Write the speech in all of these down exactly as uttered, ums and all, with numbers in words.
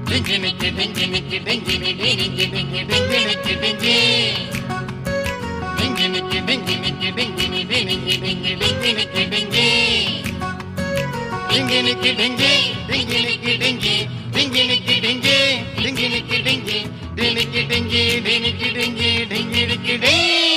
டிங்கினிக்கு டிங்கினிக்கு டிங்கினி டிங்கினி டிங்கி டிங்கினிக்கு டிங்கி டிங்கினிக்கு டிங்கினிக்கு டிங்கினி டிங்கி டிங்கி டிங்கினிக்கு டிங்கி டிங்கினிக்கு டிங்கி டிங்கினிக்கு டிங்கி டிங்கினிக்கு டிங்கி டிங்கினிக்கு டிங்கி டிங்கினிக்கு டிங்கி டிங்கினிக்கு டிங்கி டிங்கினிக்கு டிங்கி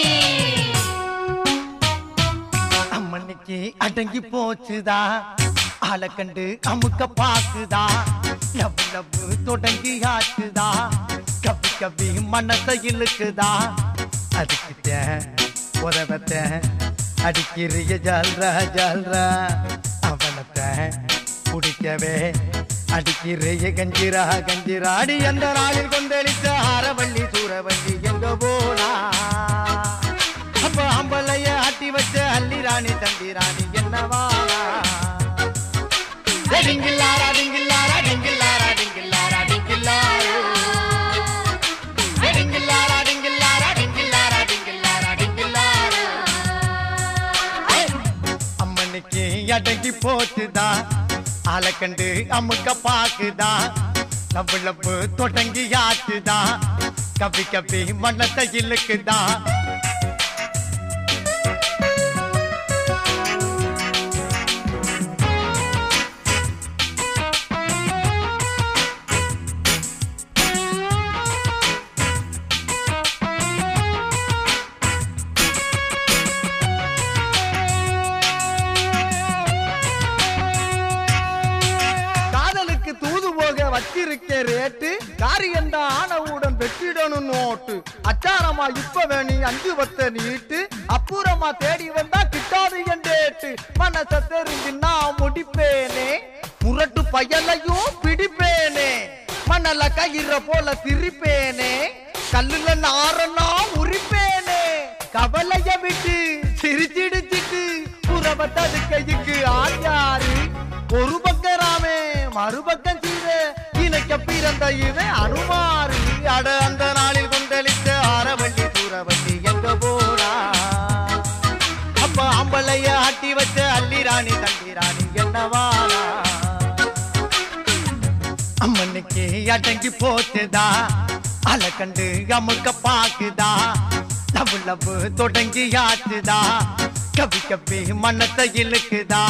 அம்மனிக்கு அடங்கி போச்சுதா ஆளை கண்டு அமுக்க பாக்குதா லவ் லவ் தொடங்கி ஆச்சுதா கவி கவி மனசை இழுக்குதா அதுக்கிட்ட உதவத்த அடிக்கிறிய ஜல்ற ஜல்ற அவனத்தை குடிக்கவே அடிக்கிறிய கஞ்சிரா கஞ்சிரா அடி அந்த நாளில் கொந்தளித்த ஆரவள்ளி சூரவள்ளி எங்க போனா அப்ப அம்பலைய ஆட்டி வச்ச அள்ளி ராணி தந்தி ராணி என்னவானா டிங்கில்லாரா டிங்கில்லாரா டிங்கில்லாரா டிங்கில்லாரா டிங்கில்லாரோ டிங்கில்லாரா டிங்கில்லாரா டிங்கில்லாரா டிங்கில்லாரா டிங்கில்லாரோ அம்மனுக்கு அடங்கி போச்சுதா ஆளை கண்டு அமுக்க பாக்குதா லவ் லவ் தொடங்கி ஆச்சுதா கவி கவி மனத்தை இழுக்குதா தூது போக வச்சிருக்க ரேட்டு காரியண்டா ஆனவுடன் வெற்றிடணும் நோட்டு அச்சாரமா இப்ப வேணி அஞ்சு வத்த நீட்டு அப்புறமா தேடி வந்தா கிட்டாது என்றேட்டு மனச தெரிஞ்சு நான் முடிப்பேனே முரட்டு பயலையும் பிடிப்பேனே மணல கயிற போல சிரிப்பேனே கல்லுல நாரனா உரிப்பேனே கவலைய விட்டு சிரிச்சிடுச்சிட்டு புறவ தடுக்கைக்கு ஆச்சாரு ஒரு பக்கம் ராமே மறுபக்கம் சீரே இணைக்க பிறந்த இவன் அனுமாறு அட அந்த நாளில் கொந்தளித்த ஆரவள்ளி சூரவள்ளி எங்க போனா அப்ப அம்பளைய ஆட்டி வச்ச அள்ளி ராணி தண்டி ராணி என்னவானா அம்மனுக்கு அடங்கி போச்சுதா அலை கண்டு அமுக்க பாக்குதா லவ் லவ் தொடங்கி ஆச்சுதா கவி கவி மனத்தை இழுக்குதா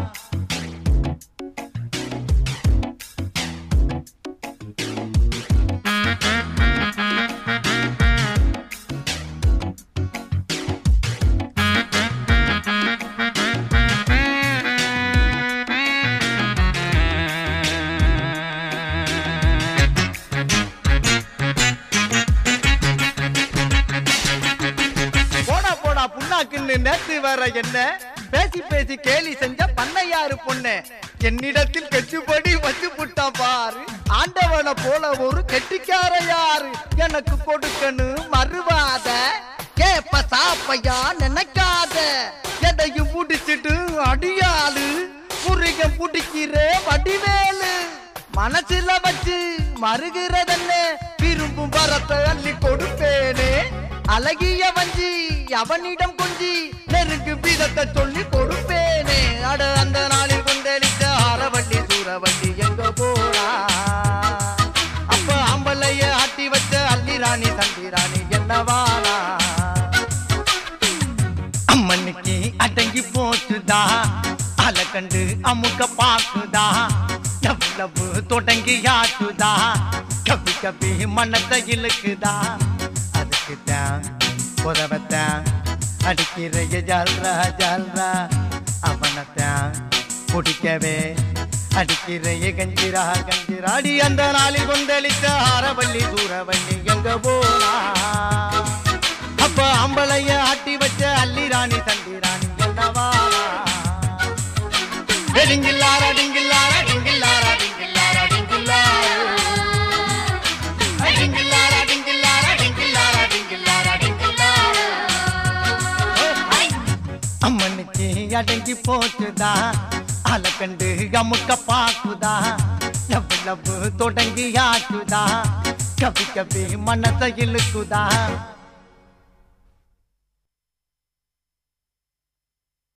நேற்று வர என்ன பேசி பேசி கேலி செஞ்ச பண்ணையாரு பொண்ணு என்னிடத்தில் கெட்டுப்படி வச்சு புட்டான் பாரு ஆண்டவனை போல ஒரு கெட்டிக்கார யாரு எனக்கு கொடுக்கணும் மறுவாத கேப்ப சாப்பையா நினைக்காத எதையும் புடிச்சிட்டு அடியாளு முருகன் புடிக்கிற வடிவேலு மனசுல வச்சு மறுகிறதென்ன விரும்பும் வரத்தை அள்ளி கொடுப்பேனே அழகிய வஞ்சி அவனிடம் கொஞ்சி நெருங்கு விதத்தை சொல்லி கொடுப்பேனே அட அந்த நாளில் கொந்தளித்த ஆரவள்ளி சூரவள்ளி எங்க போனா அப்ப அம்பலைய ஆட்டி வச்ச அள்ளி ராணி தந்தி ராணி என்னவானா அம்மனுக்கு அடங்கி போச்சுதா அலை கண்டு அமுக்க பாக்குதா லவ் லவ் தொடங்கி ஆச்சுதா கவி கவி மனத்தை இழுக்குதா அதுக்குதான் உதவத்தான் அடிக்கிறைய ஜல்ரா ஜல்ரா அவனத்தான் குடிக்கவே அடிக்கிறைய கஞ்சிரா கஞ்சிரா அடி அந்த நாளில் கொந்தளித்த ஆரவள்ளி சூரவள்ளி எங்க போனா அப்ப அம்பளைய ஆட்டி வச்ச அள்ளி ராணி தண்டி ராணி என்னவா டிங்கில்லாரா டிங்கில்லாரா டிங்கில்லாரா டிங்கில்லாரா டிங்கில்லாரோ டிங்கில்லாரா டிங்கில்லாரா டிங்கில்லாரா டிங்கில்லாரா டிங்கில்லாரோ அம்மனுக்கு அடங்கி போச்சுதா அலை கண்டு அமுக்க பாக்குதா லவ் லவ் தொடங்கி ஆச்சுதா கவி கவி மனசை இழுக்குதா